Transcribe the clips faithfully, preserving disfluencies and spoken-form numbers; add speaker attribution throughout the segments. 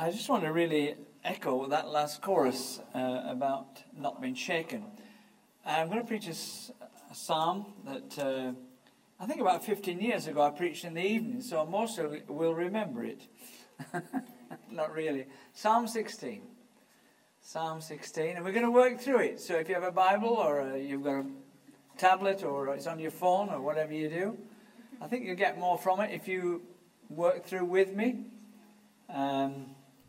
Speaker 1: I just want to really echo that last chorus uh, about not being shaken. I'm going to preach a, a psalm that uh, I think about fifteen years ago I preached in the evening, so most of you will remember it. Not really. Psalm sixteen. Psalm sixteen, and we're going to work through it. So if you have a Bible or uh, you've got a tablet or it's on your phone or whatever you do, I think you'll get more from it if you work through with me. Um,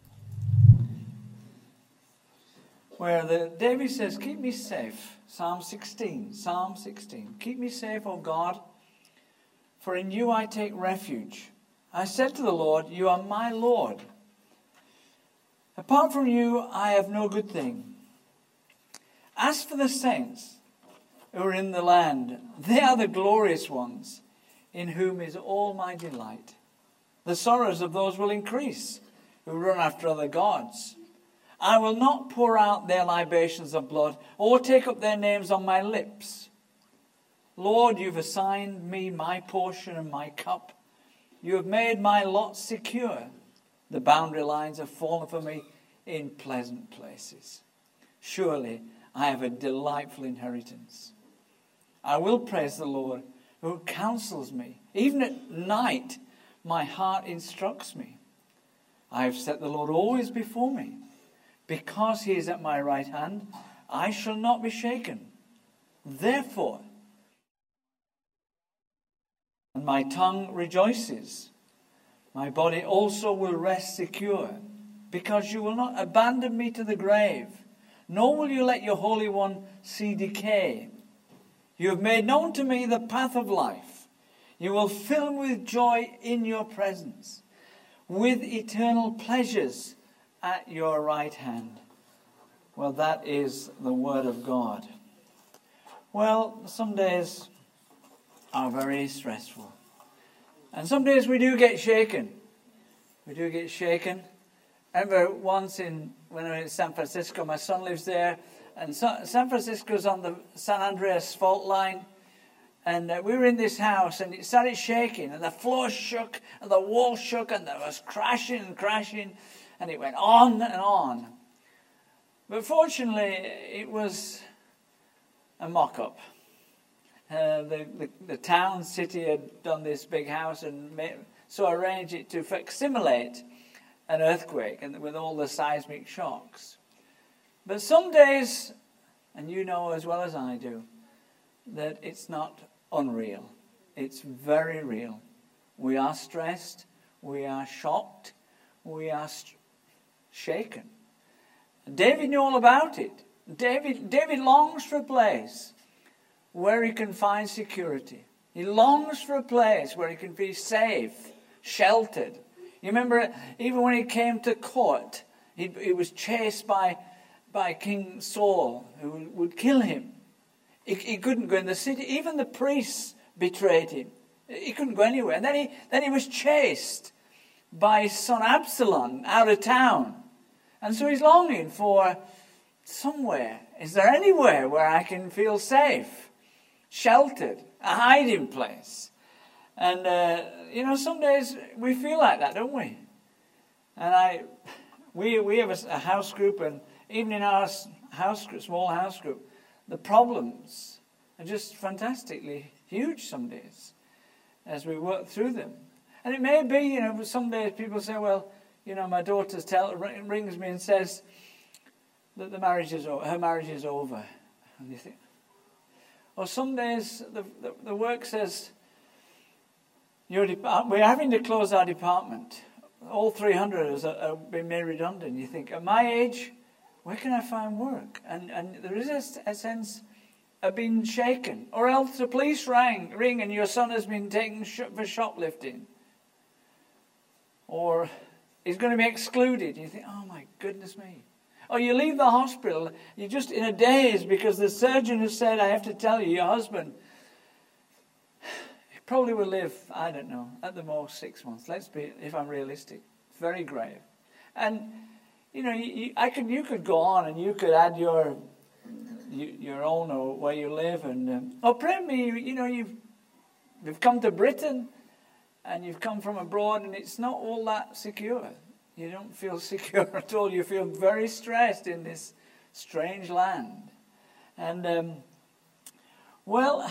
Speaker 1: where the David says, keep me safe. Psalm sixteen. Psalm sixteen. Keep me safe, O God, for in you I take refuge. I said to the Lord, you are my Lord. Apart from you, I have no good thing. As for the saints who are in the land, they are the glorious ones, in whom is all my delight. The sorrows of those will increase, who run after other gods. I will not pour out their libations of blood, or take up their names on my lips. Lord, you've assigned me my portion and my cup. You have made my lot secure. The boundary lines have fallen for me in pleasant places. Surely I have a delightful inheritance. I will praise the Lord, who counsels me. Even at night, my heart instructs me. I have set the Lord always before me. Because he is at my right hand, I shall not be shaken. Therefore, and my tongue rejoices. My body also will rest secure, because you will not abandon me to the grave, nor will you let your Holy One see decay. You have made known to me the path of life. You will fill me with joy in your presence, with eternal pleasures at your right hand. Well, that is the word of God. Well, some days are very stressful. And some days we do get shaken. We do get shaken. I remember once in, when I was in San Francisco, my son lives there, and so, San Francisco's on the San Andreas fault line, and uh, we were in this house, and it started shaking, and the floor shook, and the wall shook, and there was crashing and crashing, and it went on and on. But fortunately, it was a mock-up. Uh, the, the, the town, city had done this big house and made, so arranged it to facsimilate an earthquake and with all the seismic shocks. But some days, and you know as well as I do, that it's not unreal. It's very real. We are stressed. We are shocked. We are st- shaken. David knew all about it. David, David longs for a place where he can find security. He longs for a place where he can be safe, sheltered. You remember, even when he came to court, he, he was chased by, by King Saul, who would kill him. He, he couldn't go in the city. Even the priests betrayed him. He couldn't go anywhere. And then he, then he was chased by his son Absalom out of town. And so he's longing for somewhere. Is there anywhere where I can feel safe, sheltered, a hiding place? And, uh, you know, some days we feel like that, don't we? And I, we we have a, a house group, and even in our house group, small house group, the problems are just fantastically huge some days as we work through them. And it may be, you know, some days people say, well, you know, my daughter tell, rings me and says that the marriage is over, her marriage is over. And you think, or some days the, the, the work says, Your depart- we're having to close our department. All three hundred has uh, been made redundant. You think, at my age, where can I find work? And and there is a, a sense of being shaken. Or else the police rang, ring and your son has been taken sh- for shoplifting. Or he's going to be excluded. You think, oh my goodness me. Or you leave the hospital, you're just in a daze because the surgeon has said, I have to tell you, your husband probably will live, I don't know, at the most six months. Let's be, if I'm realistic, it's very grave. And you know, you, you, I could, you could go on and you could add your, you, your own or where you live, and um, oh, pray me, you, you know, you've you've come to Britain, and you've come from abroad, and it's not all that secure. You don't feel secure at all. You feel very stressed in this strange land. And, um, well,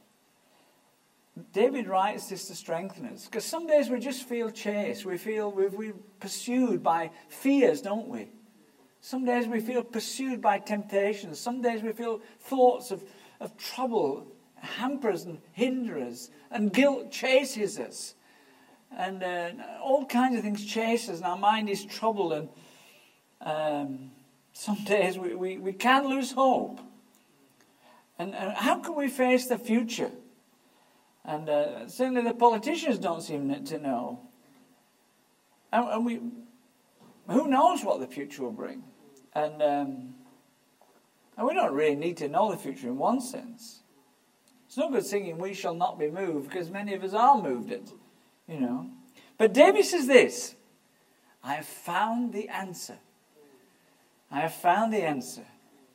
Speaker 1: David writes this to strengthen us. Because some days we just feel chased. We feel we're, we're pursued by fears, don't we? Some days we feel pursued by temptations. Some days we feel thoughts of, of trouble hampers and hinders. And guilt chases us. And uh, all kinds of things chase us, and our mind is troubled, and um, some days we, we, we can lose hope. And, and how can we face the future? And uh, certainly the politicians don't seem to know. And, and we, who knows what the future will bring? And, um, and we don't really need to know the future in one sense. It's no good singing, "We shall not be moved," because many of us are moved it. You know. But David says this, "I have found the answer. I have found the answer.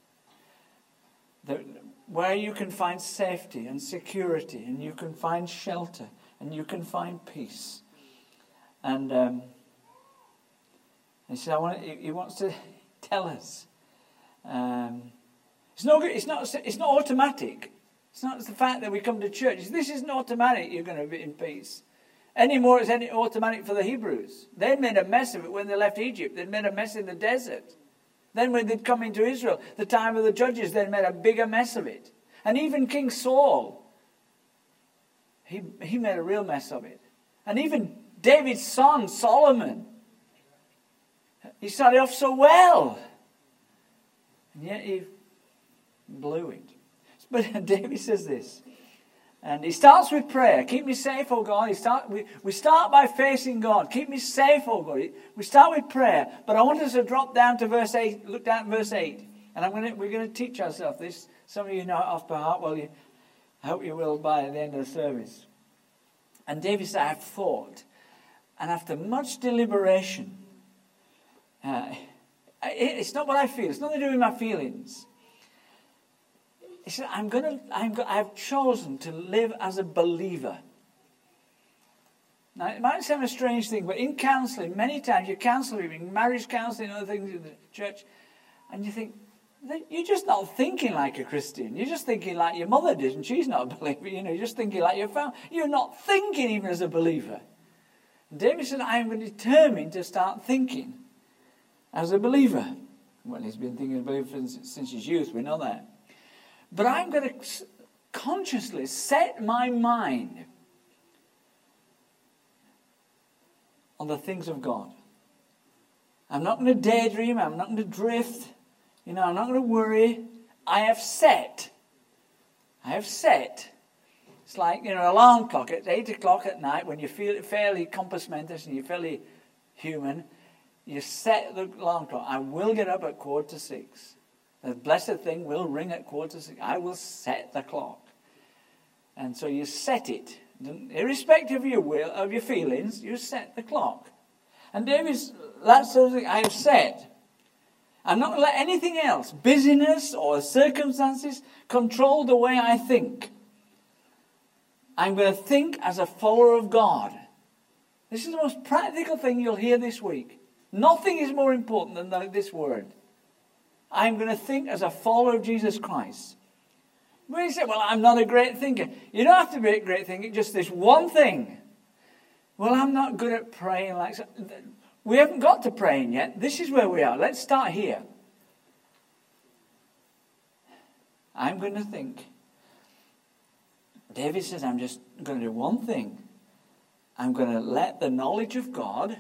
Speaker 1: The, where you can find safety and security, and you can find shelter, and you can find peace." And um, he said, "I want." He, he wants to tell us. Um, it's not. It's not. It's not automatic. It's not the fact that we come to church. This isn't automatic. You're going to be in peace. Any more is any automatic for the Hebrews. They made a mess of it when they left Egypt. They made a mess in the desert. Then when they'd come into Israel, the time of the judges, they made a bigger mess of it. And even King Saul, he, he made a real mess of it. And even David's son, Solomon, he started off so well. And yet he blew it. But David says this. And he starts with prayer. "Keep me safe, O God." He start, we, we start by facing God. "Keep me safe, O God." We start with prayer. But I want us to drop down to verse eight. Look down at verse eight. And I'm going to, we're going to teach ourselves this. Some of you know it off by heart. Well, you, I hope you will by the end of the service. And David said, "I have thought. And after much deliberation," uh, it, it's not what I feel. It's nothing to do with my feelings. He said, I'm going to, I'm go, I have chosen to live as a believer. Now, it might sound a strange thing, but in counseling, many times you counsel, in marriage counseling, other things in the church, and you think, you're just not thinking like a Christian. You're just thinking like your mother did, and she's not a believer. You know, you're just thinking like your family. You're not thinking even as a believer. And David said, I am determined to start thinking as a believer. Well, he's been thinking as a believer since, since his youth, we know that. But I'm going to consciously set my mind on the things of God. I'm not going to daydream. I'm not going to drift. You know, I'm not going to worry. I have set. I have set. It's like, you know, an alarm clock at eight o'clock at night when you feel fairly compass mentis and you're fairly human. You set the alarm clock. I will get up at quarter to six. The blessed thing will ring at quarter to six. I will set the clock. And so you set it. Irrespective of your will, of your feelings, you set the clock. And David's, that's something I have set. I'm not going to let anything else, busyness or circumstances, control the way I think. I'm going to think as a follower of God. This is the most practical thing you'll hear this week. Nothing is more important than this word. I'm going to think as a follower of Jesus Christ. When you say, well, I'm not a great thinker. You don't have to be a great thinker, just this one thing. Well, I'm not good at praying like so. We haven't got to praying yet. This is where we are. Let's start here. I'm going to think. David says, I'm just going to do one thing. I'm going to let the knowledge of God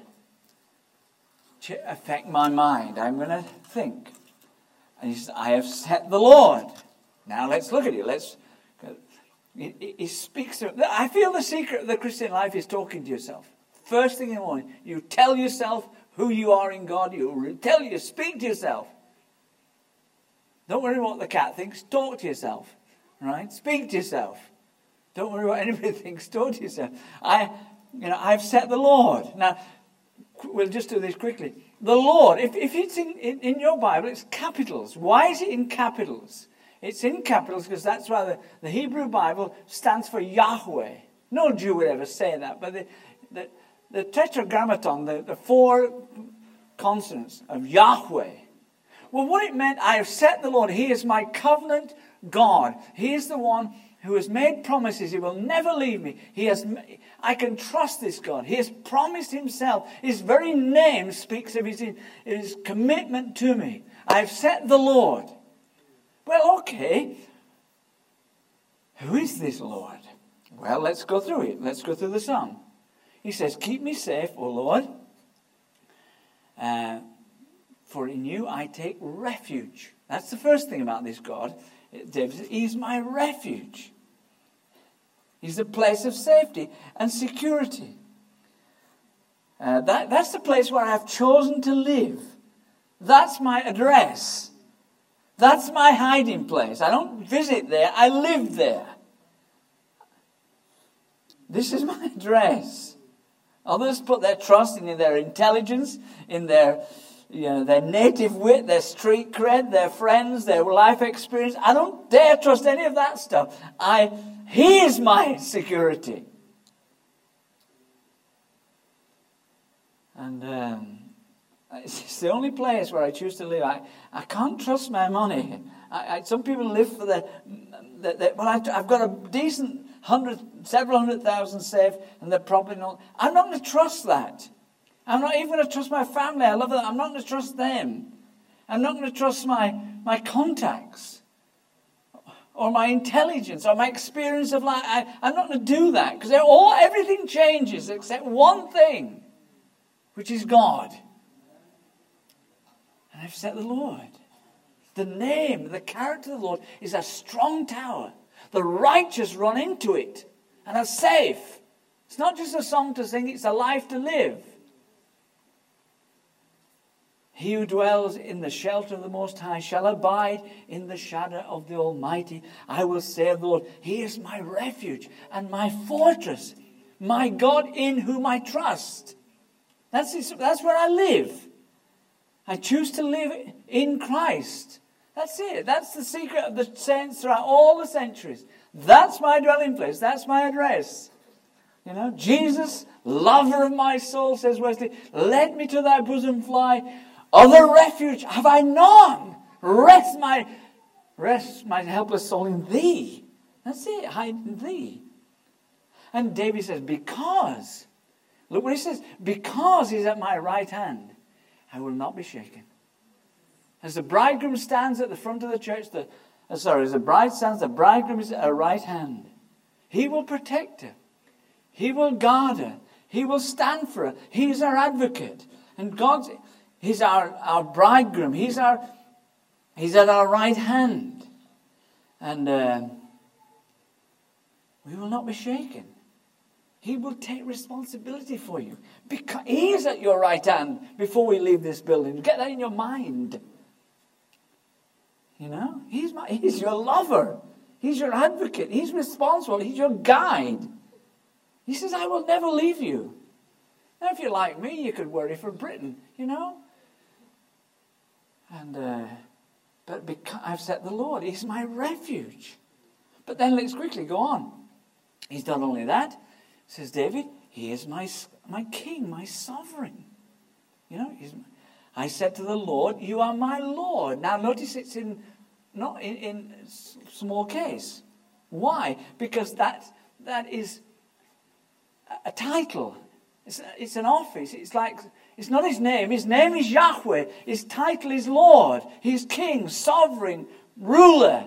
Speaker 1: affect my mind. I'm going to think. And he says, I have set the Lord. Now let's look at it. Let's. He, he speaks to. I feel the secret of the Christian life is talking to yourself. First thing in the morning, you tell yourself who you are in God. You tell you, speak to yourself. Don't worry what the cat thinks. Talk to yourself, right? Speak to yourself. Don't worry what anybody thinks. Talk to yourself. I, you know, I've set the Lord. Now, we'll just do this quickly. The Lord, if, if it's in, in, in your Bible, it's capitals. Why is it in capitals? It's in capitals because that's why the, the Hebrew Bible stands for Yahweh. No Jew would ever say that, but the, the, the tetragrammaton, the, the four consonants of Yahweh. Well, what it meant, I have set the Lord. He is my covenant God. He is the one who has made promises. He will never leave me. He has. I can trust this God. He has promised himself. His very name speaks of his, his commitment to me. I have set the Lord. Well, okay. Who is this Lord? Well, let's go through it. Let's go through the psalm. He says, keep me safe, O Lord. Uh, for in you I take refuge. That's the first thing about this God. David says, he's my refuge. He's a place of safety and security. Uh, that, that's the place where I've chosen to live. That's my address. That's my hiding place. I don't visit there, I live there. This is my address. Others put their trust in their intelligence, in their, you know, their native wit, their street cred, their friends, their life experience. I don't dare trust any of that stuff. I, he is my security. And um, it's the only place where I choose to live. I, I can't trust my money. I, I, some people live for the, the, the well, I, I've got a decent hundred, several hundred thousand saved, and they're probably not. I'm not going to trust that. I'm not even going to trust my family. I love that. I'm not going to trust them. I'm not going to trust my, my contacts or my intelligence or my experience of life. I, I'm not going to do that because all everything changes except one thing, which is God. And I've set the Lord. The name, the character of the Lord is a strong tower. The righteous run into it and are safe. It's not just a song to sing, it's a life to live. He who dwells in the shelter of the Most High shall abide in the shadow of the Almighty. I will say of the Lord, He is my refuge and my fortress, my God in whom I trust. That's, that's where I live. I choose to live in Christ. That's it. That's the secret of the saints throughout all the centuries. That's my dwelling place. That's my address. You know, Jesus, lover of my soul, says Wesley, let me to thy bosom fly. Other refuge have I none. Rest my, rest my helpless soul in thee. That's it. Hide in thee. And David says, because, look what he says, because he's at my right hand, I will not be shaken. As the bridegroom stands at the front of the church, the, uh, sorry, as the bride stands, the bridegroom is at her right hand. He will protect her. He will guard her. He will stand for her. He's our advocate. And God's, He's our, our bridegroom. He's our, He's at our right hand. And uh, we will not be shaken. He will take responsibility for you. Because He is at your right hand before we leave this building. Get that in your mind. You know, he's, my, he's your lover. He's your advocate. He's responsible. He's your guide. He says, I will never leave you. Now, if you're like me, you could worry for Britain, you know. And, uh, but because I've set the Lord. He's my refuge. But then let's quickly go on. He's done only that. Says David, He is my, my king, my sovereign. You know, he's, I said to the Lord, you are my Lord. Now notice it's in not in, in small case. Why? Because that that is a title. It's, it's an office. It's like, it's not His name. His name is Yahweh. His title is Lord. He's king, sovereign, ruler.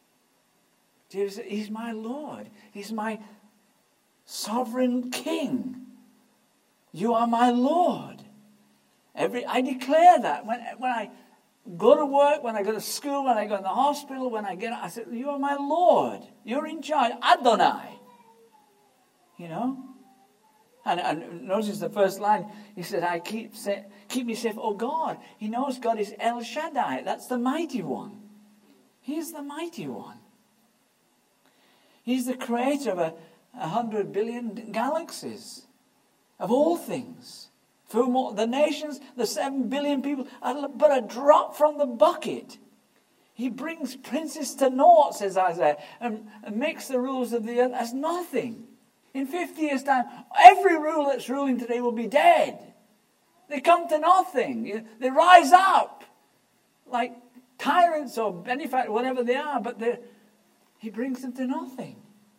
Speaker 1: He's my Lord. He's my sovereign king. You are my Lord. Every I declare that when when I go to work, when I go to school, when I go in the hospital, when I get I say, you are my Lord. You're in charge. Adonai. You know? And, and notice the first line. He said, I keep say, keep me safe, oh God. He knows God is El Shaddai. That's the mighty one. He is the mighty one. He's the creator of a, a hundred billion galaxies. Of all things. For whom the nations, the seven billion people, are but a drop from the bucket. He brings princes to naught, says Isaiah, and, and makes the rulers of the earth as nothing. In fifty years' time, every ruler that's ruling today will be dead. They come to nothing. They rise up like tyrants or benefactors, whatever they are, but he brings them to nothing.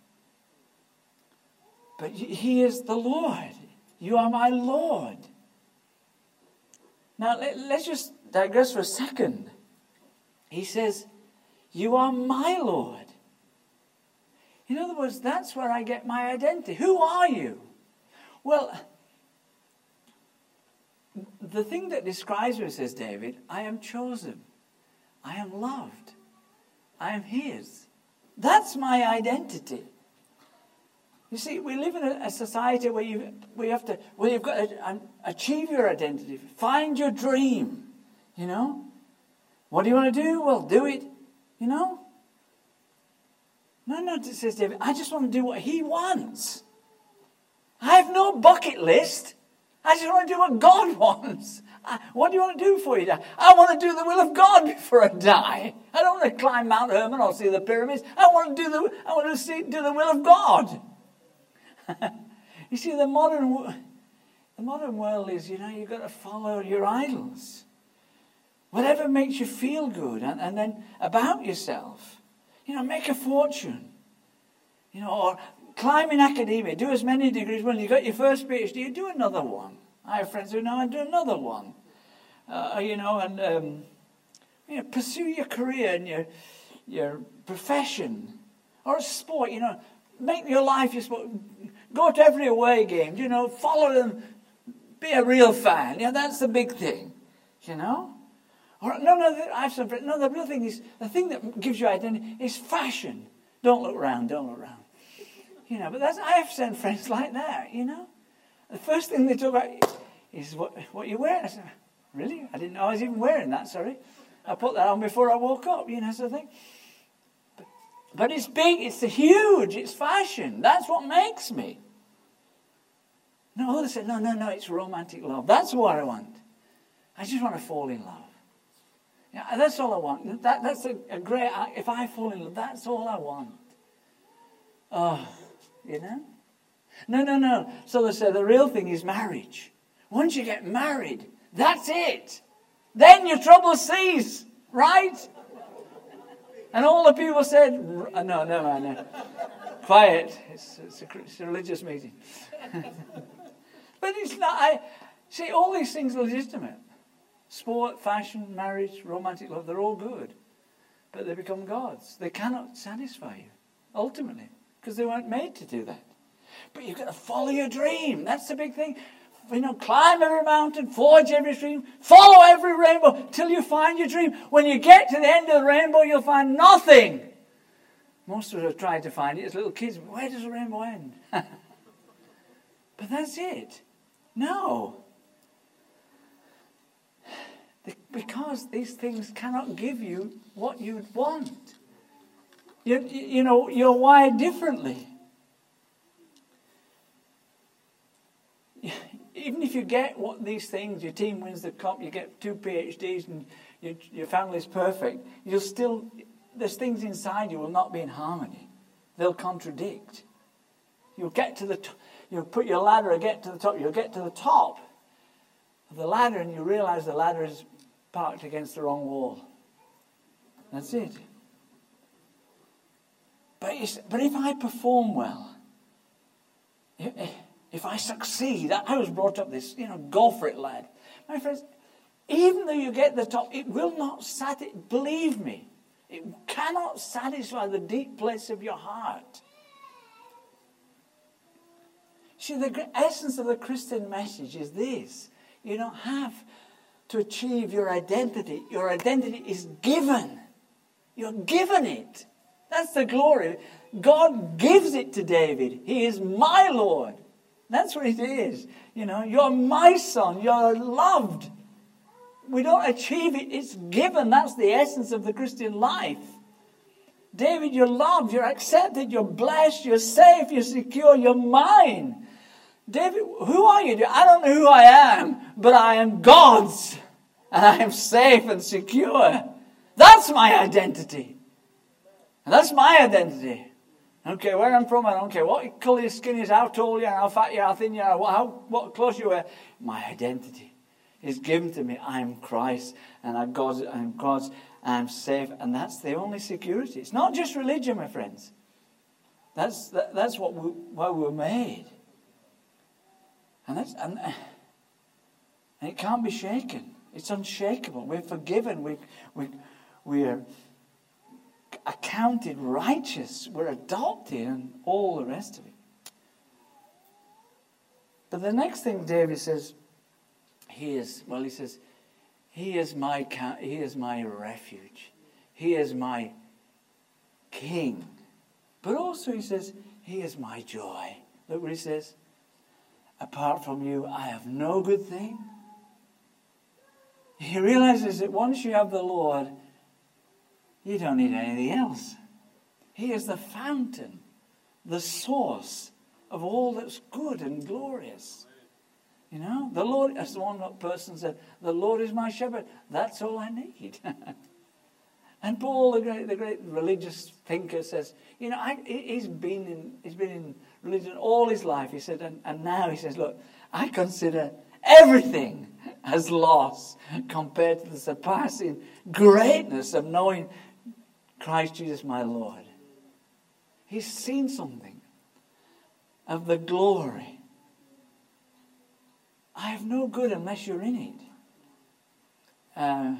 Speaker 1: But he is the Lord. You are my Lord. Now, let's just digress for a second. He says, you are my Lord. In other words, that's where I get my identity. Who are you? Well, the thing that describes me, says David, I am chosen. I am loved. I am his. That's my identity. You see, we live in a, a society where you we have to where you've got to um, achieve your identity, find your dream. You know, what do you want to do? Well, do it. You know. No, no, says David. I just want to do what he wants. I have no bucket list. I just want to do what God wants. I, what do you want to do before you die? I want to do the will of God before I die. I don't want to climb Mount Hermon or see the pyramids. I want to do the I want to see do the will of God. You see, the modern the modern world is, you know, you've got to follow your idols. Whatever makes you feel good, and, and then about yourself. You know, make a fortune. You know, or climb in academia, do as many degrees. When you got your first PhD, you do another one. I have friends who know I do another one. Uh, you know, and um, you know, pursue your career and your your profession, or a sport. You know, make your life your sport. Go to every away game. You know, follow them. Be a real fan. Yeah, that's the big thing. You know. Or no, no. I have some. No, the real thing is the thing that gives you identity is fashion. Don't look around. Don't look around. You know, but that's I have some friends like that. You know, the first thing they talk about is what what you wear. I said, really? I didn't know I was even wearing that. Sorry, I put that on before I woke up. You know, sort of thing. But, but it's big. It's huge. It's fashion. That's what makes me. No, others said, no, no, no. It's romantic love. That's what I want. I just want to fall in love. Yeah, that's all I want. That that's a, a great. If I fall in love, that's all I want. Oh, you know. No, no, no. So they said the real thing is marriage. Once you get married, that's it. Then your troubles cease, right? And all the people said, no, no, no, no. Quiet. It's, it's, a, it's a religious meeting. But it's not. I see, all these things are legitimate. Sport, fashion, marriage, romantic love, they're all good. But they become gods. They cannot satisfy you, ultimately, because they weren't made to do that. But you've got to follow your dream. That's the big thing. You know, climb every mountain, forge every stream, follow every rainbow till you find your dream. When you get to the end of the rainbow, you'll find nothing. Most of us have tried to find it as little kids. Where does the rainbow end? But that's it. No. Because these things cannot give you what you'd want. You, you know, you're wired differently. Even if you get what these things, your team wins the cup, you get two PhDs and your, your family's perfect, you'll still, there's things inside you will not be in harmony. They'll contradict. You'll get to the, t- you'll put your ladder and get to the top, you'll get to the top of the ladder and you realize the ladder is parked against the wrong wall. That's it. But, but if I perform well, if, if I succeed, I was brought up this, you know, go for it, lad. My friends, even though you get the top, it will not satisfy, believe me, it cannot satisfy the deep place of your heart. See, the essence of the Christian message is this. You don't have to achieve your identity. Your identity is given. You're given it. That's the glory. God gives it to David. He is my Lord. That's what it is. You know, you're my son. You're loved. We don't achieve it. It's given. That's the essence of the Christian life. David, you're loved. You're accepted. You're blessed. You're safe. You're secure. You're mine. David, who are you? I don't know who I am, but I am God's. And I am safe and secure. That's my identity. And that's my identity. I don't care where I'm from. I don't care what colour your skin is, how tall you are, how fat you are, how thin you are, how, what clothes you wear. My identity. is given to me. I'm Christ, and I'm God's, I'm God's, I'm safe, and that's the only security. It's not just religion, my friends. That's that, that's what we, why we were made, and that's and, and it can't be shaken. It's unshakable. We're forgiven. We we we are accounted righteous. We're adopted, and all the rest of it. But the next thing David says, he is, well, he says, he is my, he is my refuge. He is my king. But also he says, he is my joy. Look what he says. Apart from you, I have no good thing. He realizes that once you have the Lord, you don't need anything else. He is the fountain, the source of all that's good and glorious. You know, the Lord, as one person said, the Lord is my shepherd. That's all I need. And Paul, the great, the great religious thinker, says, you know, I, he's been in, he's been in religion all his life. He said, and, and now he says, look, I consider everything as loss compared to the surpassing greatness of knowing Christ Jesus my Lord. He's seen something of the glory. I have no good unless you're in it. Uh,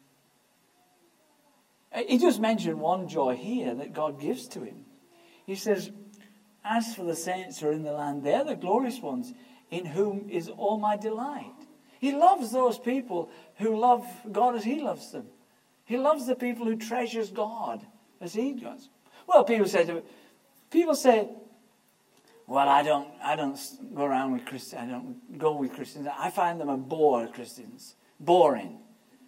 Speaker 1: he just mentioned one joy here that God gives to him. He says, as for the saints who are in the land, they're the glorious ones, in whom is all my delight. He loves those people who love God as he loves them. He loves the people who treasures God as he does. Well, people say to people say, well, I don't, I don't go around with Christians. I don't go with Christians. I find them a bore, Christians, boring.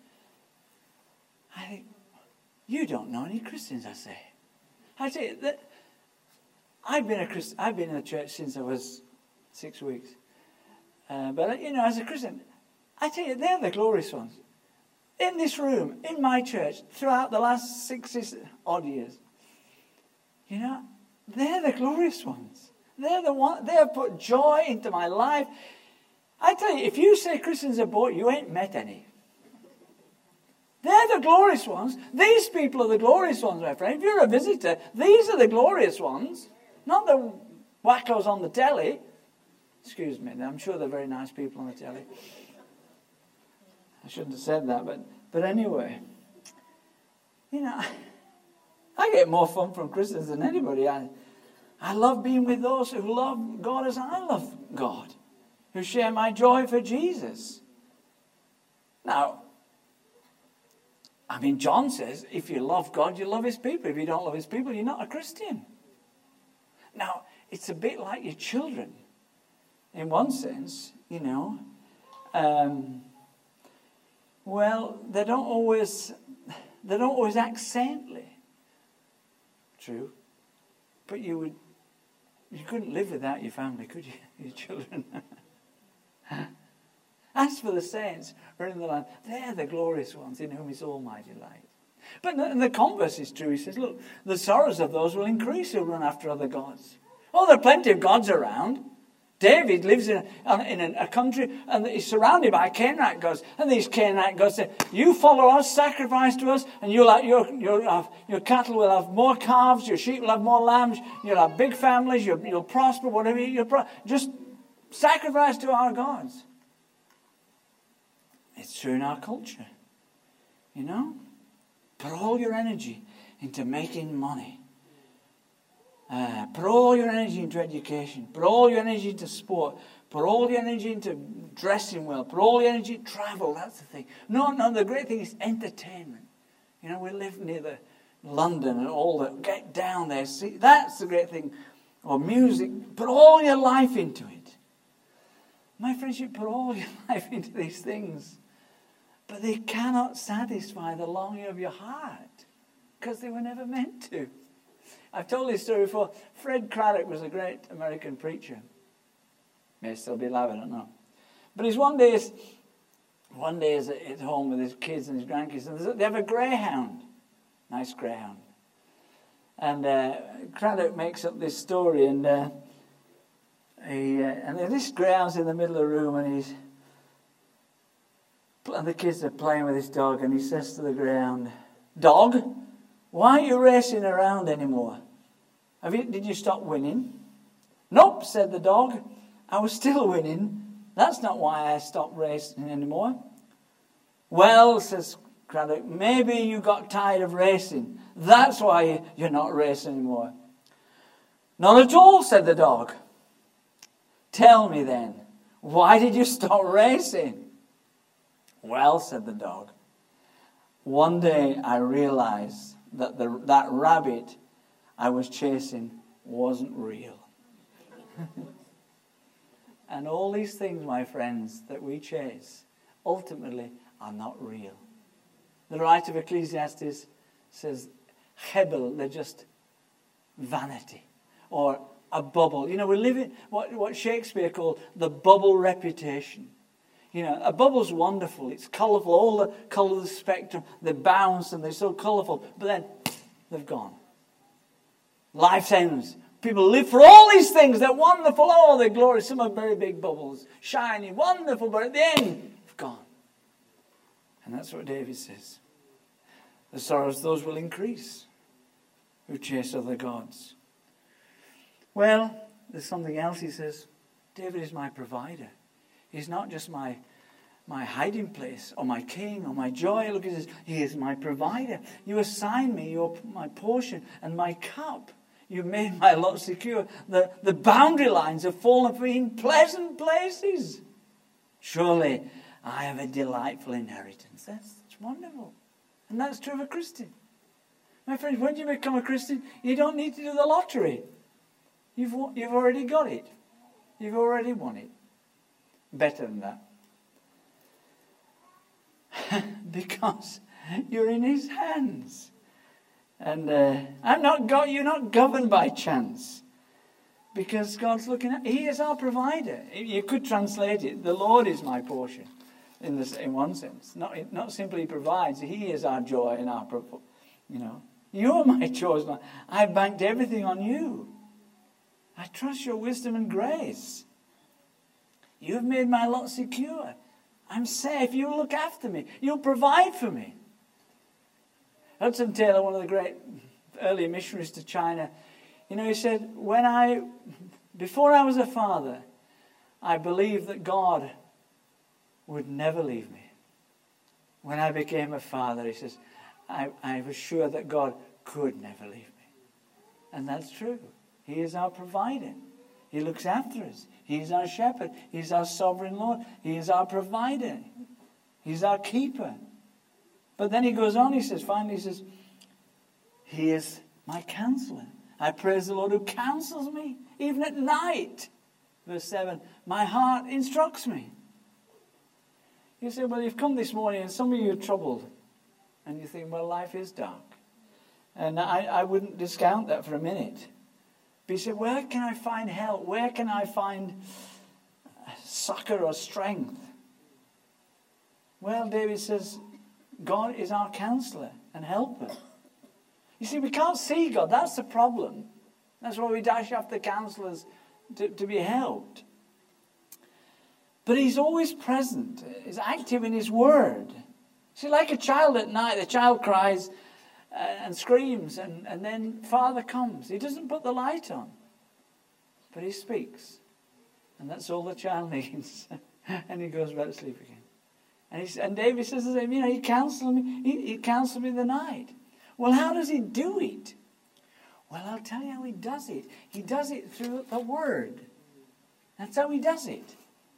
Speaker 1: I think you don't know any Christians. I say, I say that I've been a Christ, I've been in the church since I was six weeks. Uh, but you know, as a Christian, I tell you, they're the glorious ones. In this room, in my church, throughout the last sixty odd years, you know, they're the glorious ones. They're the one. They have put joy into my life. I tell you, if you say Christians are boring, you ain't met any. They're the glorious ones. These people are the glorious ones, my friend. If you're a visitor, these are the glorious ones, not the wackos on the telly. Excuse me. I'm sure they're very nice people on the telly. I shouldn't have said that, but but anyway, you know, I get more fun from Christians than anybody. I. I love being with those who love God as I love God, who share my joy for Jesus. Now, I mean, John says, if you love God, you love his people. If you don't love his people, you're not a Christian. Now, it's a bit like your children. In one sense, you know, um, well, they don't always, they don't always act saintly. True. But you would, you couldn't live without your family, could you? Your children. As for the saints who are in the land, they're the glorious ones in whom is all my delight. But the, the converse is true. He says, look, the sorrows of those will increase who run after other gods. Oh, there are plenty of gods around. David lives in a, in a country and he's surrounded by Canaanite gods. And these Canaanite gods say, you follow us, sacrifice to us, and you'll have, your, your, have, your cattle will have more calves, your sheep will have more lambs, you'll have big families, you'll, you'll prosper, whatever you'll prosper. Just sacrifice to our gods. It's true in our culture. You know? Put all your energy into making money. Uh, put all your energy into education. Put all your energy into sport. Put all your energy into dressing well. Put all your energy into travel. That's the thing. No, no, the great thing is entertainment. You know, we live near the London and all that. Get down there. See, that's the great thing. Or music. Put all your life into it. My friends, you put all your life into these things. But they cannot satisfy the longing of your heart. Because they were never meant to. I've told this story before. Fred Craddock was a great American preacher. May still be alive, I don't know. But he's one day, one day is at home with his kids and his grandkids, and they have a greyhound, nice greyhound. And uh, Craddock makes up this story, and uh, he uh, and this greyhound's in the middle of the room, and he's and the kids are playing with this dog, and he says to the ground, "Dog, why aren't you racing around anymore? Have you, did you stop winning?" "Nope," said the dog. "I was still winning. That's not why I stopped racing anymore." "Well," says Craddock, "maybe you got tired of racing. That's why you're not racing anymore." "Not at all," said the dog. "Tell me then, why did you stop racing?" "Well," said the dog, "one day I realized that the, that rabbit I was chasing wasn't real." And all these things, my friends, that we chase, ultimately are not real. The writer of Ecclesiastes says, Hebel, they're just vanity or a bubble. You know, we live in what, what Shakespeare called the bubble reputation. You know, a bubble's wonderful. It's colourful, all the colour of the spectrum. They bounce and they're so colourful. But then they've gone. Life ends. People live for all these things. They're wonderful. Oh, they're glorious. Some are very big bubbles. Shiny, wonderful. But at the end, they've gone. And that's what David says. The sorrows, those will increase who chase other gods. Well, there's something else he says. David is my provider. He's not just my my hiding place or my king or my joy. Look, he says, he is my provider. You assign me your my portion and my cup. You've made my lot secure. The, the boundary lines have fallen for me in pleasant places. Surely I have a delightful inheritance. That's, that's wonderful. And that's true of a Christian. My friends, when you become a Christian, you don't need to do the lottery. You've, you've already got it. You've already won it. Better than that. Because you're in his hands. And uh, I'm not go- you're not governed by chance. Because God's looking at, he is our provider. You could translate it, the Lord is my portion. In this, in one sense. Not, not simply provides, he is our joy and our, you know. You're my chosen. I've banked everything on you. I trust your wisdom and grace. You've made my lot secure. I'm safe. You'll look after me. You'll provide for me. Hudson Taylor, one of the great early missionaries to China, you know, he said, when I, before I was a father, I believed that God would never leave me. When I became a father, he says, I, I was sure that God could never leave me. And that's true. He is our provider. He looks after us. He's our shepherd. He's our sovereign Lord. He is our provider. He's our keeper. But then he goes on, he says, finally he says, he is my counselor. I praise the Lord who counsels me, even at night. Verse seven, my heart instructs me. You say, well, you've come this morning and some of you are troubled. And you think, well, life is dark. And I, I wouldn't discount that for a minute. But you say, where can I find help? Where can I find succor or strength? Well, David says, God is our counselor and helper. You see, we can't see God. That's the problem. That's why we dash after counselors to, to be helped. But he's always present. He's active in his word. See, like a child at night, the child cries and screams, and, and then Father comes. He doesn't put the light on, but he speaks. And that's all the child needs. And he goes back to sleep again. And, he, and David says the same, you know, he counseled me, he, he counseled me in the night. Well, how does he do it? Well, I'll tell you how he does it. He does it through the word. That's how he does it.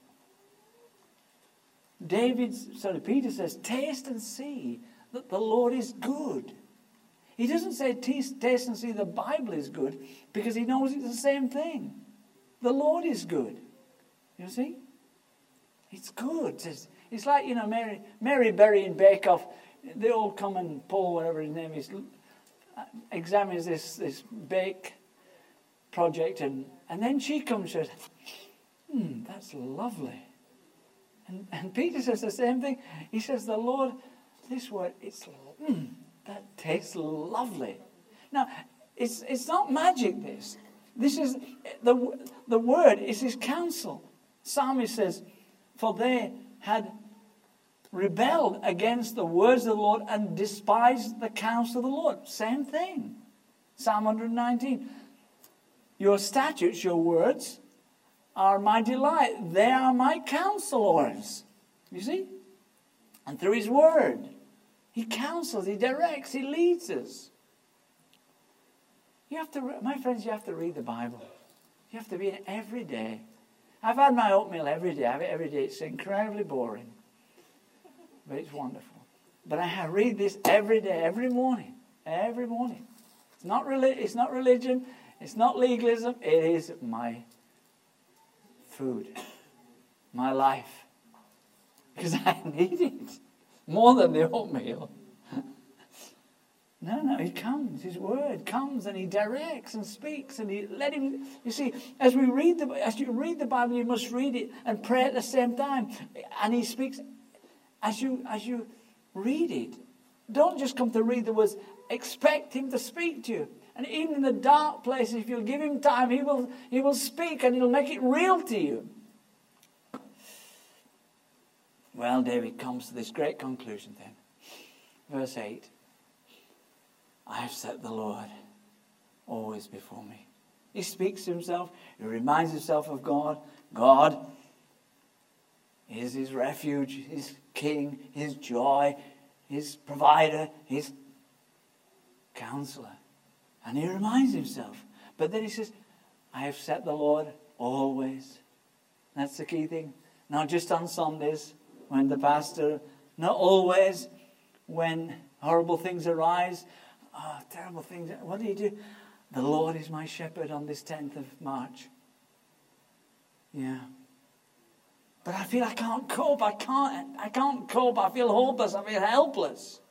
Speaker 1: David, sorry, Peter says, taste and see that the Lord is good. He doesn't say taste, taste and see the Bible is good because he knows it's the same thing. The Lord is good. You see? It's good. It's, it's like, you know, Mary, Mary Berry in Bake Off. They all come and Paul, whatever his name is, examines this, this bake project. And, and then she comes and says, hmm, that's lovely. And, and Peter says the same thing. He says, the Lord, this word, it's, mm, that tastes lovely. Now, it's it's not magic, this. This is, the, the word is his counsel. Psalmist says, for they had rebelled against the words of the Lord and despised the counsel of the Lord. Same thing. Psalm one nineteen. Your statutes, your words, are my delight. They are my counselors. You see? And through his word, he counsels, he directs, he leads us. You have to, my friends, you have to read the Bible. You have to be in it every day. I've had my oatmeal every day. I have it every day. It's incredibly boring. But it's wonderful. But I read this every day, every morning. Every morning. It's not, relig- it's not religion. It's not legalism. It is my food. My life. Because I need it. More than the oatmeal. No, no, he comes. His word comes and he directs and speaks and he let him. You see, as we read the as you read the Bible, you must read it and pray at the same time. And he speaks as you as you read it. Don't just come to read the words. Expect him to speak to you. And even in the dark places, if you'll give him time, he will he will speak and he'll make it real to you. Well, David comes to this great conclusion then. Verse eight. I have set the Lord always before me. He speaks to himself. He reminds himself of God. God is his refuge, his king, his joy, his provider, his counselor. And he reminds himself. But then he says, I have set the Lord always. That's the key thing. Not just on Sundays when the pastor, not always when horrible things arise. Oh, terrible things. What do you do? The Lord is my shepherd on this tenth of March. Yeah. But I feel I can't cope. I can't, I can't cope. I feel hopeless. I feel helpless.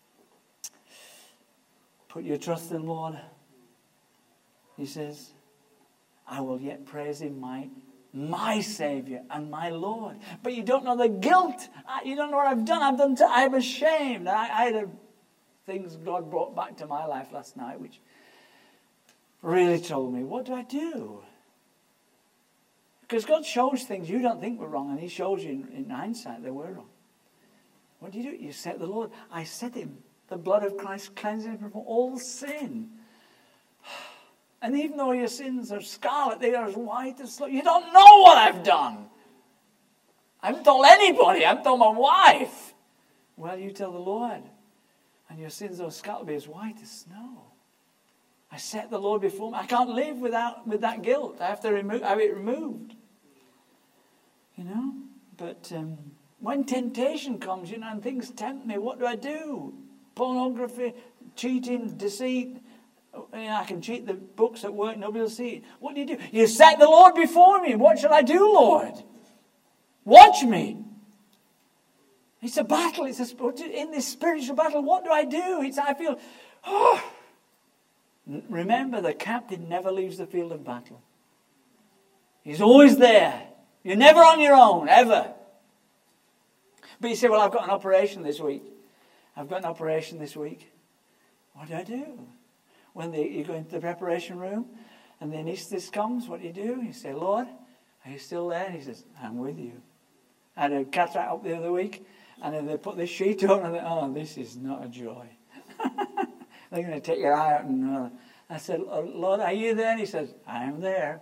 Speaker 1: Put your trust in the Lord. He says, I will yet praise him, my, my Savior and my Lord. But you don't know the guilt. You don't know what I've done. I've done. T- I'm ashamed. I, I had a things God brought back to my life last night, which really told me, what do I do? Because God shows things you don't think were wrong, and he shows you in, in hindsight they were wrong. What do you do? You set the Lord. I set him. The blood of Christ cleanses him from all sin. And even though your sins are scarlet, they are as white as snow. You don't know what I've done. I haven't told anybody. I haven't told my wife. Well, you tell the Lord. And your sins are scarlet, be as white as snow. I set the Lord before me. I can't live without with that guilt. I have to remove, have it removed. You know? But um, when temptation comes, you know, and things tempt me, what do I do? Pornography, cheating, deceit. You know, I can cheat the books at work, nobody will see it. What do you do? You set the Lord before me. What shall I do, Lord? Watch me. It's a battle. It's a, in this spiritual battle, what do I do? It's I feel, oh. Remember, the captain never leaves the field of battle. He's always there. You're never on your own, ever. But you say, well, I've got an operation this week. I've got an operation this week. What do I do? When the, you go into the preparation room and the anaesthetist comes, what do you do? You say, Lord, are you still there? And he says, I'm with you. I had a cataract up the other week. And then they put this sheet on and they, oh, this is not a joy. They're going to take your eye out. And uh, I said, Lord, are you there? And he says, I am there.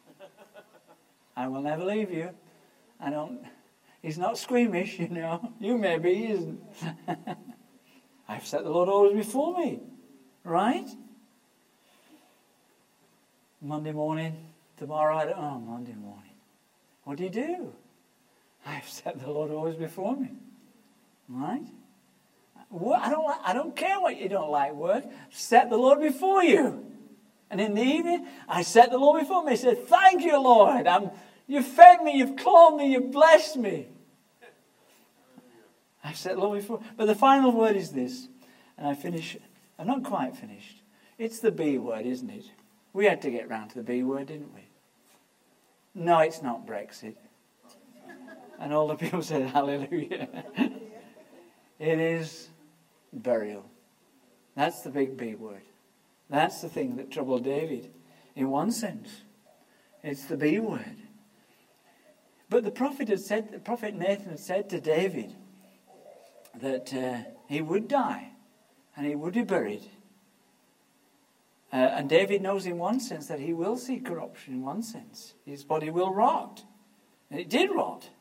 Speaker 1: I will never leave you. I don't, he's not squeamish, you know. You may be, he isn't. I've set the Lord always before me. Right? Monday morning, tomorrow, I don't, oh, Monday morning. What do you do? I've set the Lord always before me. Right? I don't, I don't care what you don't like work. Set the Lord before you. And in the evening, I set the Lord before me. I said, thank you, Lord. I'm, you've fed me, you've clothed me, you've blessed me. I've set the Lord before. But the final word is this. And I finish. I'm not quite finished. It's the B word, isn't it? We had to get round to the B word, didn't we? No, it's not Brexit. And all the people said, hallelujah. It is burial. That's the big B word. That's the thing that troubled David. In one sense, it's the B word. But the prophet had said, the prophet Nathan had said to David, that uh, he would die and he would be buried. Uh, and David knows in one sense that he will see corruption in one sense. His body will rot. And it did rot.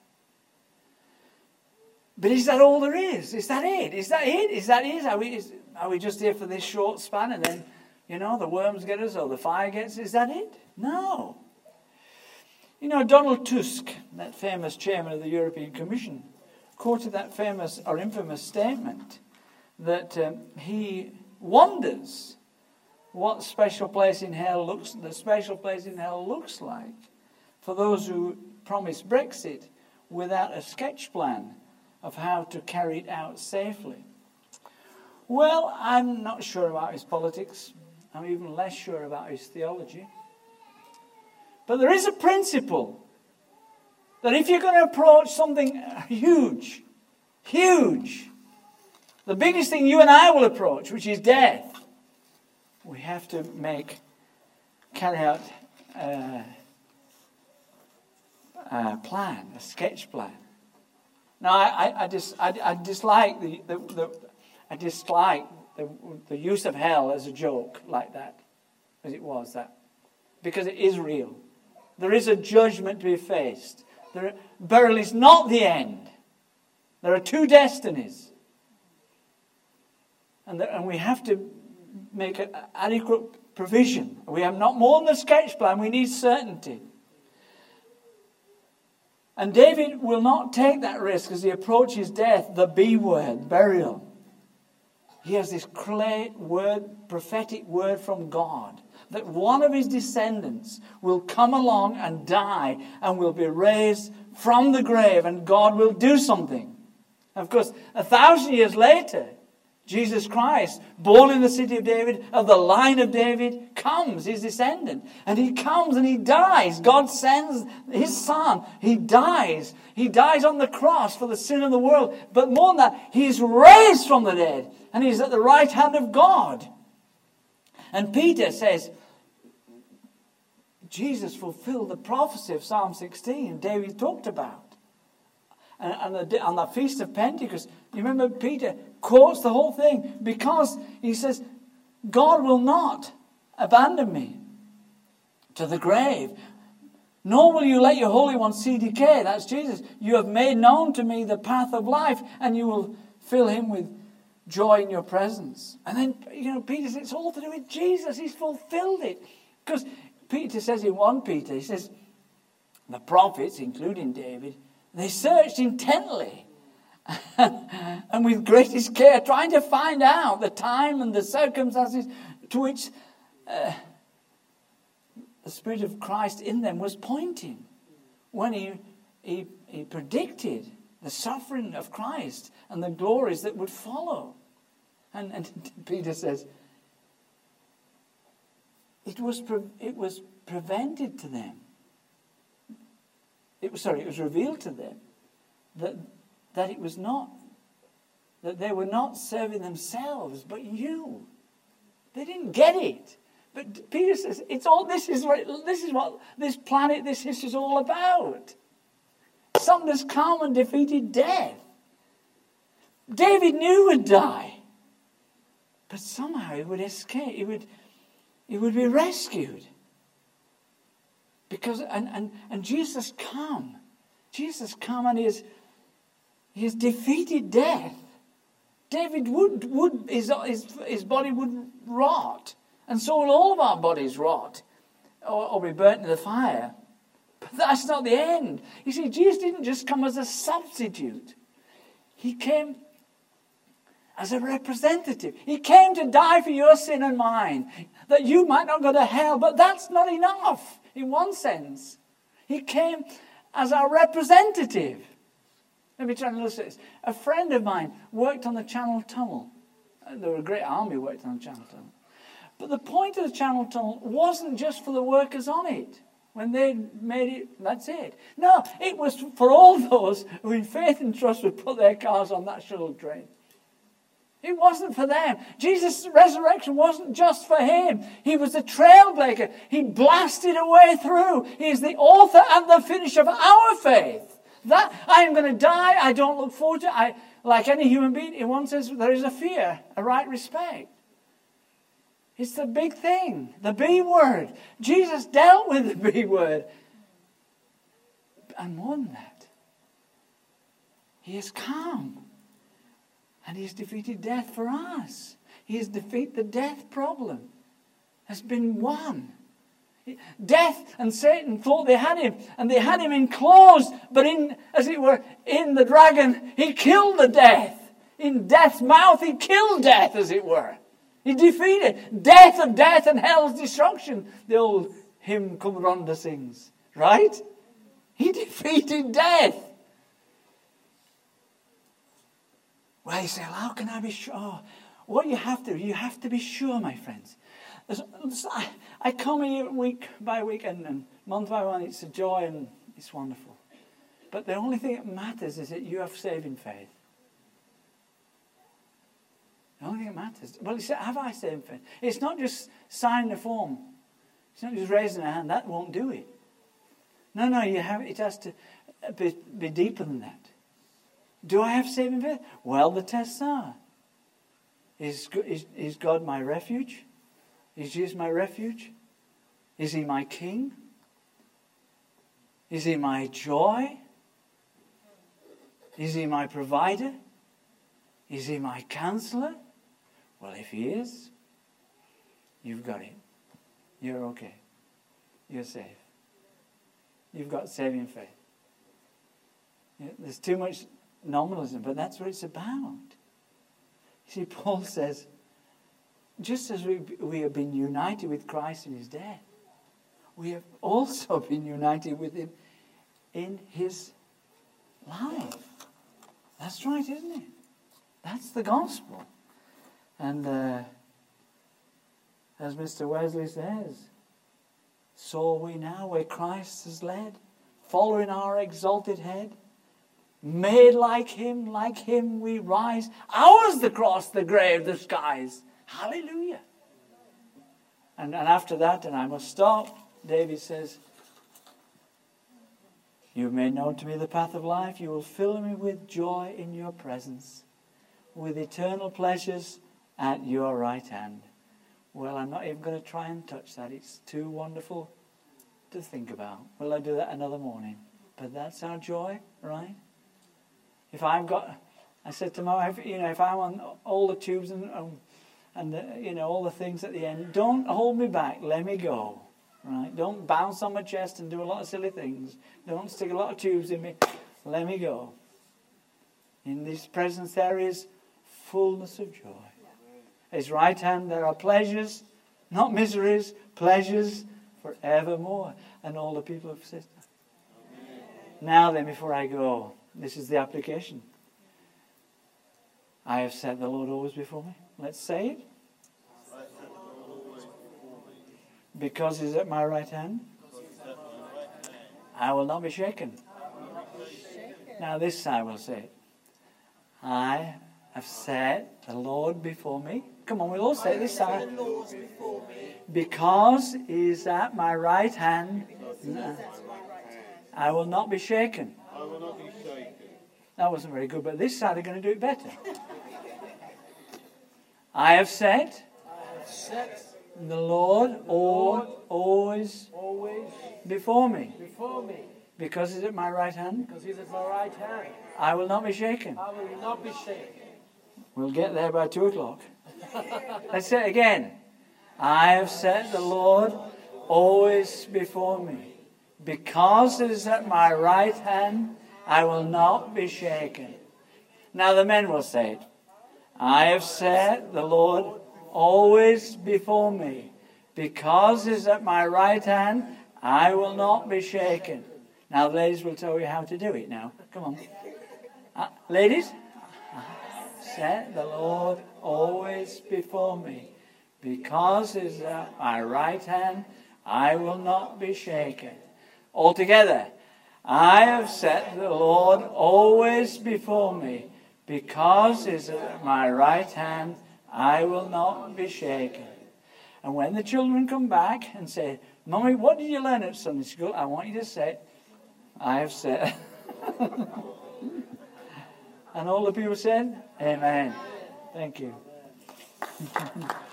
Speaker 1: But is that all there is? Is that it? Is that it? Is that it? Are we, is, are we just here for this short span and then, you know, the worms get us or the fire gets us? Is that it? No. You know, Donald Tusk, that famous chairman of the European Commission, quoted that famous or infamous statement that um, he wonders what special place in hell looks, the special place in hell looks like for those who promise Brexit without a sketch plan of how to carry it out safely. Well, I'm not sure about his politics. I'm even less sure about his theology. But there is a principle that if you're going to approach something huge, huge, the biggest thing you and I will approach, which is death, we have to make, carry out uh, a plan, a sketch plan. Now, I, I, I, dis, I, I dislike the, the, the I dislike the, the use of hell as a joke like that, as it was that, because it is real. There is a judgment to be faced. There, burial is not the end. There are two destinies, and there, and we have to make an adequate provision. We have not more than a sketch plan. We need certainty. And David will not take that risk as he approaches death, the B word, burial. He has this clear word, prophetic word from God, that one of his descendants will come along and die and will be raised from the grave, and God will do something. Of course, a thousand years later, Jesus Christ, born in the city of David, of the line of David, comes, his descendant. And he comes and he dies. God sends his son. He dies. He dies on the cross for the sin of the world. But more than that, he's raised from the dead. And he's at the right hand of God. And Peter says, Jesus fulfilled the prophecy of Psalm sixteen David talked about. And, and the, on the Feast of Pentecost, you remember Peter quotes the whole thing because he says, God will not abandon me to the grave, nor will you let your Holy One see decay. That's Jesus. You have made known to me the path of life, and you will fill him with joy in your presence. And then, you know, Peter says, it's all to do with Jesus. He's fulfilled it. Because Peter says in First Peter, he says, the prophets, including David, they searched intently and with greatest care, trying to find out the time and the circumstances to which uh, the Spirit of Christ in them was pointing when he, he, he predicted the suffering of Christ and the glories that would follow. And, and Peter says, it was, pre- it was prevented to them. It was, sorry, it was revealed to them that, that it was not, that they were not serving themselves, but you. They didn't get it. But Peter says, it's all, this is what, this is what this planet, this history is all about. Something that's come and defeated death. David knew he would die. But somehow he would escape. He would, he would be rescued. Because and, and, and Jesus come. Jesus come and he has, he has defeated death. David would would his, his his body would rot. And so will all of our bodies rot. Or, or be burnt in the fire. But that's not the end. You see, Jesus didn't just come as a substitute. He came as a representative. He came to die for your sin and mine. That you might not go to hell. But that's not enough. In one sense, he came as our representative. Let me try and illustrate this. A friend of mine worked on the Channel Tunnel. There were a great army who worked on the Channel Tunnel. But the point of the Channel Tunnel wasn't just for the workers on it. When they made it, that's it. No, it was for all those who in faith and trust would put their cars on that shuttle train. It wasn't for them. Jesus' resurrection wasn't just for him. He was a trailblazer. He blasted a way through. He is the author and the finisher of our faith. That I am going to die. I don't look forward to it. I, like any human being, in one sense, there is a fear, a right respect. It's the big thing, the B word. Jesus dealt with the B word. And more than that, he is calm. And he has defeated death for us. He has defeated the death problem. Has been won. Death and Satan thought they had him, and they had him enclosed, but in, as it were, in the dragon, he killed the death. In death's mouth, he killed death, as it were. He defeated death of death and hell's destruction. The old hymn Come Rhonda sings, right? He defeated death. Well, you say, well, how can I be sure? Oh, what you have to do, you have to be sure, my friends. I, I come here week by week and, and month by month. It's a joy and it's wonderful. But the only thing that matters is that you have saving faith. The only thing that matters. Well, you say, have I saving faith? It's not just signing a form. It's not just raising a hand. That won't do it. No, no, you have. It has to be, be deeper than that. Do I have saving faith? Well, the tests are. Is, is, is God my refuge? Is Jesus my refuge? Is he my king? Is he my joy? Is he my provider? Is he my counselor? Well, if he is, you've got it. You're okay. You're safe. You've got saving faith. There's too much nominalism, but that's what it's about. You see, Paul says, just as we, we have been united with Christ in his death, we have also been united with him in his life. That's right, isn't it? That's the gospel. And uh, as Mister Wesley says, so are we now where Christ has led, following our exalted head. Made like him, like him we rise. Ours the cross, the grave, the skies. Hallelujah. And, and after that, and I must stop, David says, you have made known to me the path of life. You will fill me with joy in your presence, with eternal pleasures at your right hand. Well, I'm not even going to try and touch that. It's too wonderful to think about. Will I do that another morning? But that's our joy, right? If I've got, I said to my wife, you know, if I'm on all the tubes and, um, and the, you know, all the things at the end, don't hold me back. Let me go, right? Don't bounce on my chest and do a lot of silly things. Don't stick a lot of tubes in me. Let me go. In this presence there is fullness of joy. At his right hand there are pleasures, not miseries, pleasures forevermore. And all the people have said, now then, before I go, this is the application. I have set the Lord always before me. Let's say it. Because he's at my right hand, I will not be shaken. Now this I will say. I have set the Lord before me. Come on, we'll all say this side. Because he is at my right hand, I will not be shaken.
Speaker 2: I will not be shaken.
Speaker 1: That wasn't very good, but this side are going to do it better. I have said,
Speaker 2: I have set
Speaker 1: the Lord all, always
Speaker 2: always
Speaker 1: before me.
Speaker 2: before me.
Speaker 1: Because he's at my right hand,
Speaker 2: Because he's at my right hand.
Speaker 1: I will not be shaken.
Speaker 2: I will not be shaken.
Speaker 1: We'll get there by two o'clock. Let's say it again. I have set the Lord always before me. Because it is at my right hand, I will not be shaken. Now the men will say it. I have set the Lord always before me. Because it is at my right hand, I will not be shaken. Now the ladies will tell you how to do it now. Come on. Uh, ladies? Set the Lord always before me. Because it is at my right hand, I will not be shaken. All together. I have set the Lord always before me. Because it is at my right hand, I will not be shaken. And when the children come back and say, Mommy, what did you learn at Sunday school? I want you to say, I have set. And all the people said, Amen. Thank you.